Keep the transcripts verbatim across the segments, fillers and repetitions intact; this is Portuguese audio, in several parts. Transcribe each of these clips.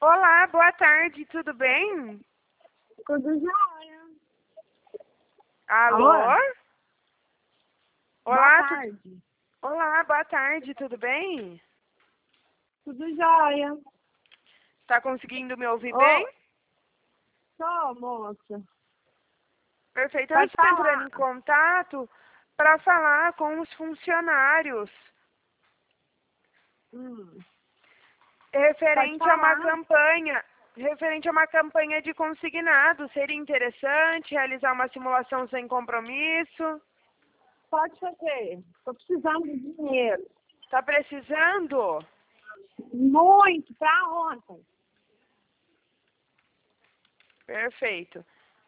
Olá, boa tarde, tudo bem? Tudo jóia. Alô? Alô? Olá, Boa tu- tarde. Olá, boa tarde, tudo bem? Tudo jóia. Tá conseguindo me ouvir bem? Ô, só, moça. Perfeito, eu Pode estou entrando falar. em contato para falar com os funcionários Hum, pode referente a uma falar. campanha, referente a uma campanha de consignado. Seria interessante realizar uma simulação sem compromisso? Pode fazer. Tô precisando de dinheiro. Tá precisando? Muito, pra ontem. Perfeito.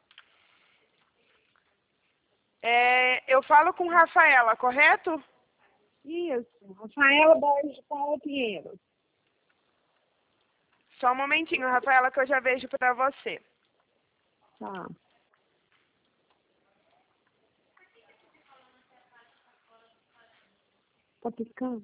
É, eu falo com Rafaela, correto? Isso. Rafaela Borges de Paula Pinheiro. Só um momentinho, Rafaela, que eu já vejo para você. Tá. Tá piscando?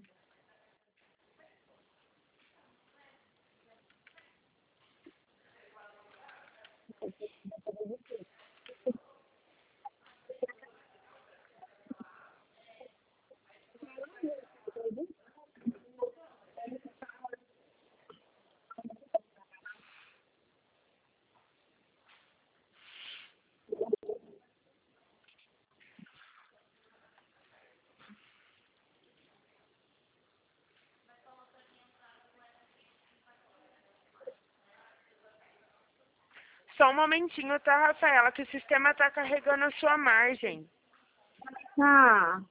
Só um momentinho, tá, Rafaela, que o sistema está carregando a sua margem. Tá.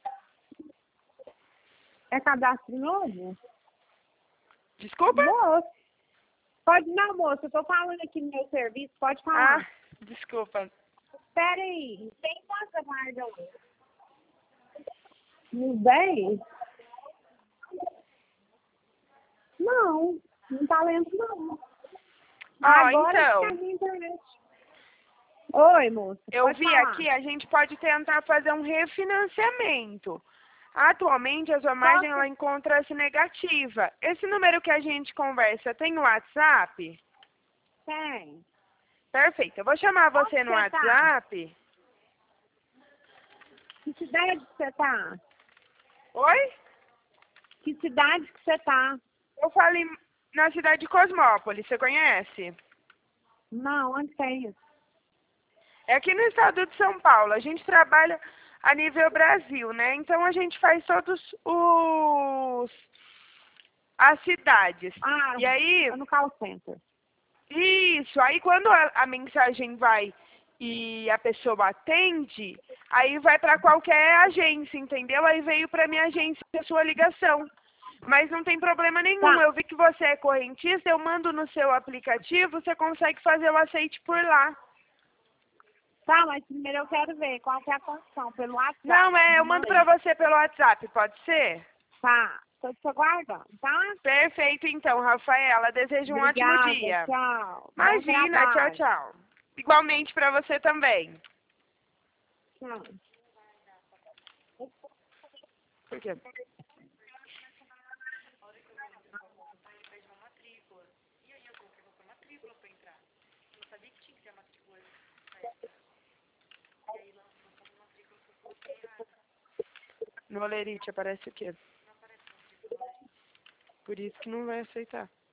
É cadastro novo? Desculpa? Moça. Pode não, moça. Eu tô falando aqui no meu serviço. Pode Ah, falar. desculpa. Espera aí. Tem quanta guarda hoje? Uns dez? Não, não tá lento não. Ó, Agora que tá então, na internet. Oi, moça, eu pode vi falar. aqui, a gente pode tentar fazer um refinanciamento. Atualmente, a sua margem Posso? ela encontra-se negativa. Esse número que a gente conversa tem o WhatsApp? Tem. Perfeito. Eu vou chamar Onde você no você tá? WhatsApp. Que cidade que você tá? Oi? Que cidade que você tá? Eu falei na cidade de Cosmópolis, você conhece? Não, onde que é isso? É aqui no estado de São Paulo. A gente trabalha a nível Brasil, né? Então a gente faz todos os as cidades. Ah, E aí, é no call center. isso, aí quando a, a mensagem vai e a pessoa atende, aí vai para qualquer agência, entendeu? Aí veio para minha agência a sua ligação. Mas não tem problema nenhum. Tá, Eu vi que você é correntista, eu mando no seu aplicativo, você consegue fazer o aceite por lá. tá, mas primeiro eu quero ver qual que é a condição pelo WhatsApp. Não, é, eu mando Mãe. pra você pelo WhatsApp, pode ser? Tá, tô te aguardando, tá? Perfeito, então, Rafaela. Desejo um ótimo Obrigada, dia. tchau. Bom Imagina, tchau, trabalho. tchau. Igualmente pra você também. Tchau. Por quê? No Olerite aparece o quê? Por isso que não vai aceitar.